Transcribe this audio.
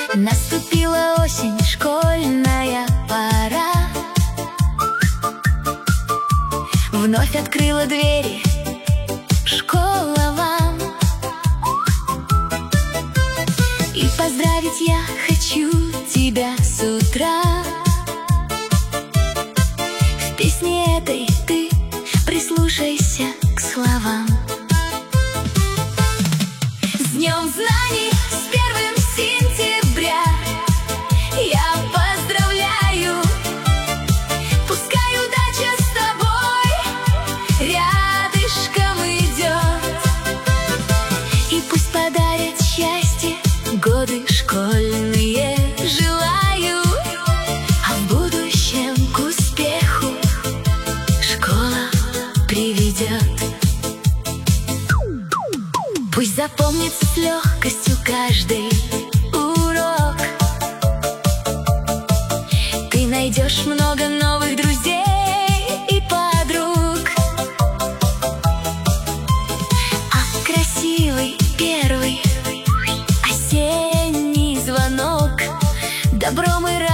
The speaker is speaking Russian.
Наступила осень, школьная пора. Вновь открыла двери школа вам. И поздравить я хочу тебя с утра. В песне этой ты прислушайся к словам. С Днем знаний, с 1 сентября я поздравляю. Пускай удача с тобой рядышком идет, и пусть подарят счастье годы школьные. Желаю, а в будущем к успеху школа приведет. Пусть запомнится с легкостью каждый урок. Ты найдешь много новых друзей и подруг. А красивый первый осенний звонок добром и